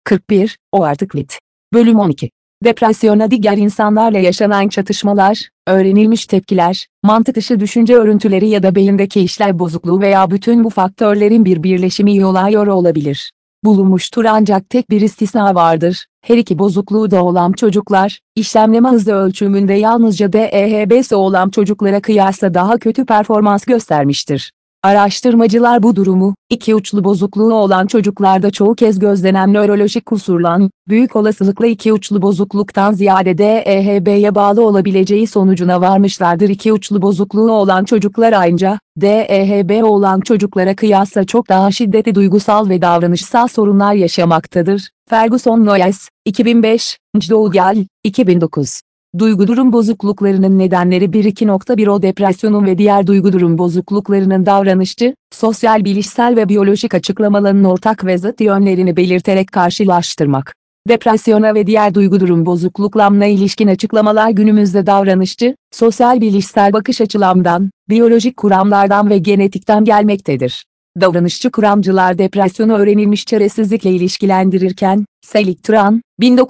41, o artık lit. Bölüm 12. Depresyona diğer insanlarla yaşanan çatışmalar, öğrenilmiş tepkiler, mantık dışı düşünce örüntüleri ya da beyindeki işlev bozukluğu veya bütün bu faktörlerin bir birleşimi yol alıyor olabilir. Bulunmuştur ancak tek bir istisna vardır. Her iki bozukluğu da olan çocuklar, işlemleme hızı ölçümünde yalnızca DEHB'si olan çocuklara kıyasla daha kötü performans göstermiştir. Araştırmacılar bu durumu, iki uçlu bozukluğu olan çocuklarda çoğu kez gözlenen nörolojik kusurlan, büyük olasılıkla iki uçlu bozukluktan ziyade DEHB'ye bağlı olabileceği sonucuna varmışlardır. İki uçlu bozukluğu olan çocuklar ayrıca, DEHB olan çocuklara kıyasla çok daha şiddetli duygusal ve davranışsal sorunlar yaşamaktadır. Ferguson Noyes, 2005, Doğugal, 2009. Duygu durum bozukluklarının nedenleri 1.2.1 O depresyonun ve diğer duygu durum bozukluklarının davranışçı, sosyal bilişsel ve biyolojik açıklamalarının ortak ve zıt yönlerini belirterek karşılaştırmak. Depresyona ve diğer duygu durum bozukluklarına ilişkin açıklamalar günümüzde davranışçı, sosyal bilişsel bakış açılarından, biyolojik kuramlardan ve genetikten gelmektedir. Davranışçı kuramcılar depresyonu öğrenilmiş çaresizlikle ilişkilendirirken, Selig Tran,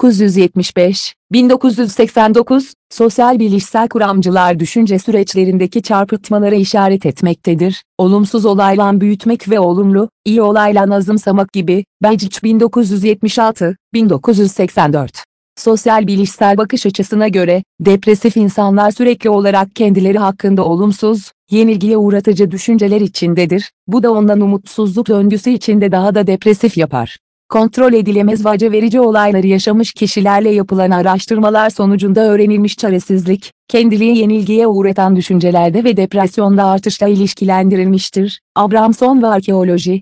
1975, 1989, sosyal bilişsel kuramcılar düşünce süreçlerindeki çarpıtmalara işaret etmektedir. Olumsuz olayla büyütmek ve olumlu, iyi olayla azımsamak gibi, Belgic 1976, 1984. Sosyal bilişsel bakış açısına göre, depresif insanlar sürekli olarak kendileri hakkında olumsuz, yenilgiye uğratıcı düşünceler içindedir. Bu da ondan umutsuzluk döngüsü içinde daha da depresif yapar. Kontrol edilemez ve acı verici olayları yaşamış kişilerle yapılan araştırmalar sonucunda öğrenilmiş çaresizlik, kendiliği yenilgiye uğratan düşüncelerde ve depresyonda artışla ilişkilendirilmiştir. Abramson ve Arkeoloji,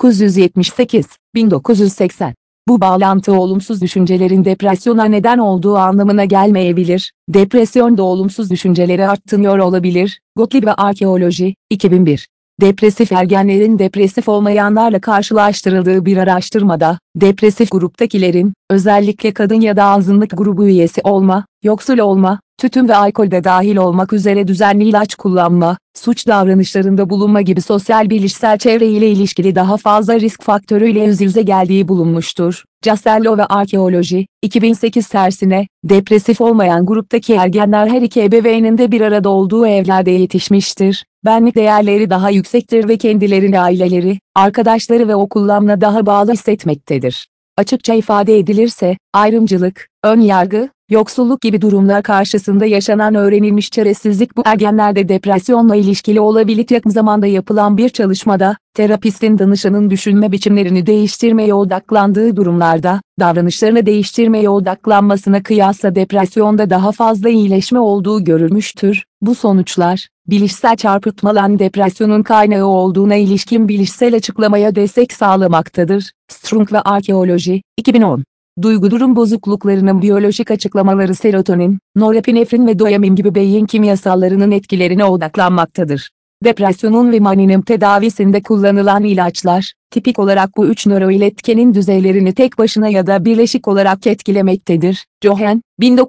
1978, 1980. Bu bağlantı olumsuz düşüncelerin depresyona neden olduğu anlamına gelmeyebilir. Depresyon da olumsuz düşünceleri arttırıyor olabilir. Gottlieb ve Arkeoloji, 2001. Depresif ergenlerin depresif olmayanlarla karşılaştırıldığı bir araştırmada, depresif gruptakilerin, özellikle kadın ya da azınlık grubu üyesi olma, yoksul olma, tütün ve alkolde dahil olmak üzere düzenli ilaç kullanma, suç davranışlarında bulunma gibi sosyal bilişsel çevre ile ilişkili daha fazla risk faktörüyle yüz yüze geldiği bulunmuştur. Castello ve Arkeoloji, 2008 tersine, depresif olmayan gruptaki ergenler her iki ebeveynin de bir arada olduğu evlerde yetişmiştir. Benlik değerleri daha yüksektir ve kendilerini aileleri, arkadaşları ve okullarına daha bağlı hissetmektedir. Açıkça ifade edilirse, ayrımcılık, ön yargı, yoksulluk gibi durumlar karşısında yaşanan öğrenilmiş çaresizlik bu ergenlerde depresyonla ilişkili olabilir. Yakın zamanda yapılan bir çalışmada, terapistin danışanın düşünme biçimlerini değiştirmeye odaklandığı durumlarda, davranışlarını değiştirmeye odaklanmasına kıyasla depresyonda daha fazla iyileşme olduğu görülmüştür. Bu sonuçlar, bilişsel çarpıtmaların depresyonun kaynağı olduğuna ilişkin bilişsel açıklamaya destek sağlamaktadır. Strunk ve Arkeoloji, 2010. Duygu durum bozukluklarının biyolojik açıklamaları serotonin, norepinefrin ve dopamin gibi beyin kimyasallarının etkilerine odaklanmaktadır. Depresyonun ve maninin tedavisinde kullanılan ilaçlar, tipik olarak bu üç nöroiletkenin düzeylerini tek başına ya da birleşik olarak etkilemektedir. Johan,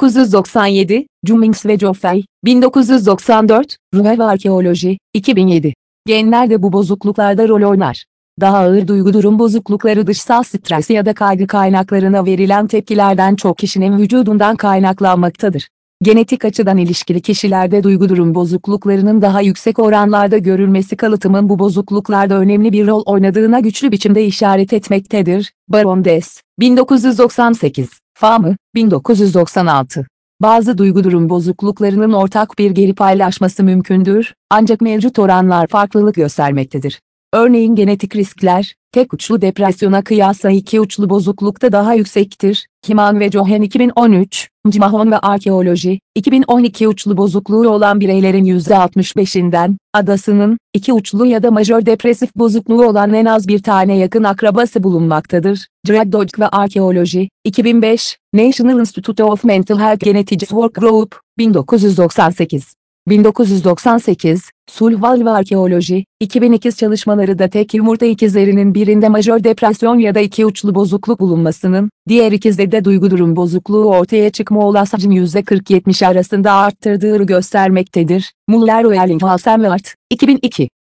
1997, Cummings ve Joffey, 1994, Ruhe ve Arkeoloji, 2007. Genler de bu bozukluklarda rol oynar. Daha ağır duygu durum bozuklukları dışsal stres ya da kaygı kaynaklarına verilen tepkilerden çok kişinin vücudundan kaynaklanmaktadır. Genetik açıdan ilişkili kişilerde duygu durum bozukluklarının daha yüksek oranlarda görülmesi kalıtımın bu bozukluklarda önemli bir rol oynadığına güçlü biçimde işaret etmektedir. Baron Des, 1998, Fahmy, 1996. Bazı duygu durum bozukluklarının ortak bir geri paylaşması mümkündür, ancak mevcut oranlar farklılık göstermektedir. Örneğin genetik riskler, tek uçlu depresyona kıyasla iki uçlu bozuklukta daha yüksektir. Himan ve Johan 2013, Mahon ve Arkeoloji, 2012 uçlu bozukluğu olan bireylerin %65'inden, adasının, iki uçlu ya da majör depresif bozukluğu olan en az bir tane yakın akrabası bulunmaktadır. Dodge ve Arkeoloji, 2005, National Institute of Mental Health Genetics Work Group, 1998. 1998, Sulval ve Arkeoloji, 2002 çalışmaları da tek yumurta ikizlerinin birinde majör depresyon ya da iki uçlu bozukluk bulunmasının, diğer ikizde de duygu durum bozukluğu ortaya çıkma olasılığını %40-70 arasında arttırdığı göstermektedir. Muller, Oerling, Halsen ve Art, 2002.